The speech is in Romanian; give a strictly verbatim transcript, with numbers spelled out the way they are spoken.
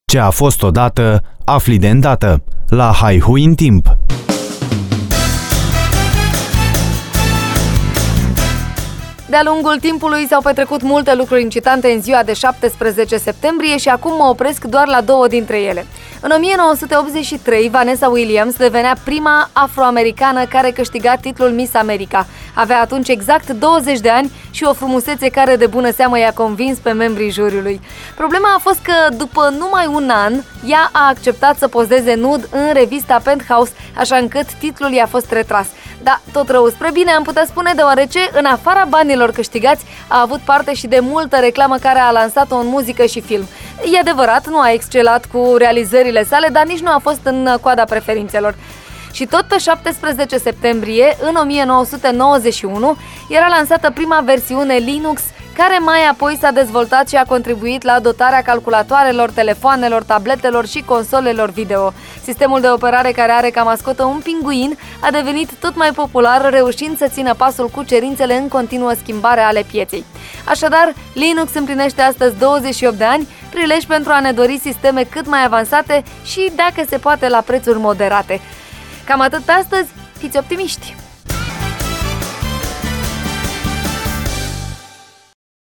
Ce a fost odată, afli de îndată. La Haihui în timp. De-a lungul timpului s-au petrecut multe lucruri incitante în ziua de șaptesprezece septembrie și acum mă opresc doar la două dintre ele. În o mie nouă sute optzeci și trei, Vanessa Williams devenea prima afroamericană care câștiga titlul Miss America. Avea atunci exact douăzeci de ani și o frumusețe care de bună seamă i-a convins pe membrii juriului. Problema a fost că după numai un an, ea a acceptat să pozeze nud în revista Penthouse, așa încât titlul i-a fost retras. Da, tot rău spre bine am putea spune, deoarece în afara banilor câștigați a avut parte și de multă reclamă care a lansat-o în muzică și film. E adevărat, nu a excelat cu realizările sale, dar nici nu a fost în coada preferințelor. Și tot pe șaptesprezece septembrie, în o mie nouă sute nouăzeci și unu, era lansată prima versiune Linux, care mai apoi s-a dezvoltat și a contribuit la dotarea calculatoarelor, telefoanelor, tabletelor și consolelor video. Sistemul de operare, care are ca mascotă un pinguin, a devenit tot mai popular, reușind să țină pasul cu cerințele în continuă schimbare ale pieței. Așadar, Linux împlinește astăzi douăzeci și opt de ani, prilej pentru a ne dori sisteme cât mai avansate și, dacă se poate, la prețuri moderate. Cam atât pe astăzi, fiți optimiști!